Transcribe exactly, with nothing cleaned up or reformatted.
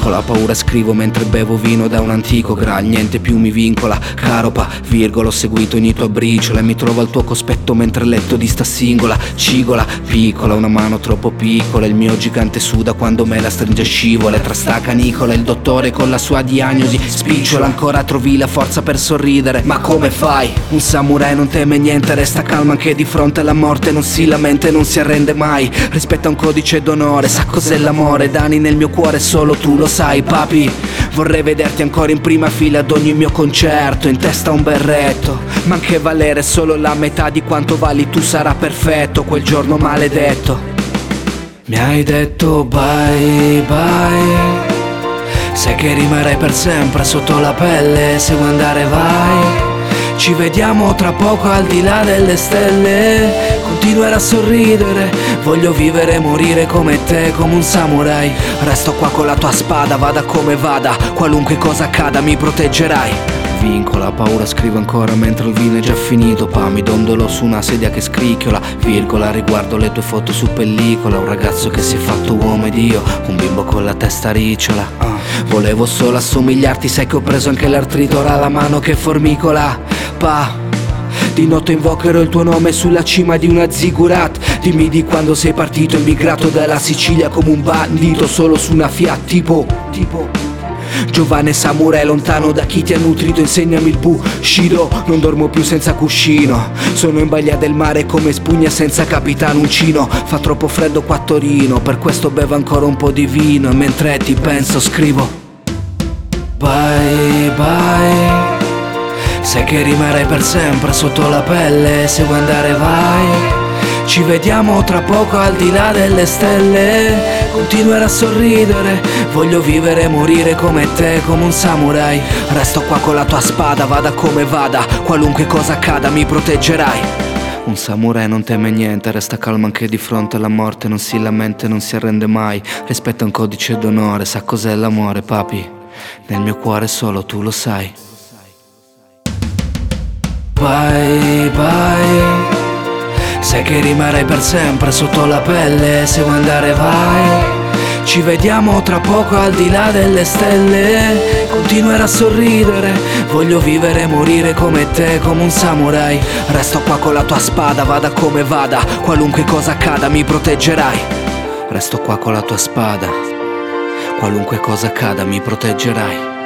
Con la paura scrivo mentre bevo vino da un antico Graal. Niente più mi vincola, caropa, virgola. Ho seguito ogni tua briciola e mi trovo al tuo cospetto mentre letto di sta singola. Cigola, piccola, una mano troppo piccola. Il mio gigante suda quando me la stringe, scivola. E tra sta canicola il dottore con la sua diagnosi spicciola. Ancora trovi la forza per sorridere, ma come fai? Un samurai non teme niente, resta calmo anche di fronte alla morte. Non si lamenta e non si arrende mai, rispetta un codice d'onore. Sa cos'è l'amore, Dani nel mio cuore solo tu lo sai, papi. Vorrei vederti ancora in prima fila ad ogni mio concerto. In testa un berretto, ma anche valere solo la metà di quanto vali tu sarà perfetto. Quel giorno maledetto mi hai detto bye bye, sai che rimarrai per sempre sotto la pelle. Se vuoi andare vai, ci vediamo tra poco al di là delle stelle. Continuerò a sorridere, voglio vivere e morire come te, come un samurai. Resto qua con la tua spada, vada come vada, qualunque cosa accada mi proteggerai. Vinco la paura, scrivo ancora mentre il vino è già finito. Pa, mi dondolo su una sedia che scricchiola, virgola, riguardo le tue foto su pellicola. Un ragazzo che si è fatto uomo ed io, un bimbo con la testa ricciola. uh. Volevo solo assomigliarti, sai che ho preso anche l'artrito, ora la mano che formicola. Pa, di notte invocherò il tuo nome sulla cima di una ziggurat. Dimmi di quando sei partito, immigrato dalla Sicilia come un bandito, solo su una Fiat tipo, tipo giovane samurai lontano da chi ti ha nutrito. Insegnami il bushido, non dormo più senza cuscino. Sono in balia del mare come spugna senza capitano uncino. Fa troppo freddo qua a Torino, per questo bevo ancora un po' di vino. E mentre ti penso scrivo bye bye, sai che rimarrai per sempre sotto la pelle. Se vuoi andare vai, ci vediamo tra poco al di là delle stelle. Continuerò a sorridere, voglio vivere e morire come te, come un samurai. Resto qua con la tua spada, vada come vada, qualunque cosa accada mi proteggerai. Un samurai non teme niente, resta calmo anche di fronte alla morte. Non si lamenta e non si arrende mai, rispetta un codice d'onore. Sa cos'è l'amore, papi, nel mio cuore solo tu lo sai. Bye bye, sai che rimarrai per sempre sotto la pelle. Se vuoi andare vai, ci vediamo tra poco al di là delle stelle. Continuerò a sorridere, voglio vivere e morire come te, come un samurai. Resto qua con la tua spada, vada come vada, qualunque cosa accada mi proteggerai. Resto qua con la tua spada, qualunque cosa accada mi proteggerai.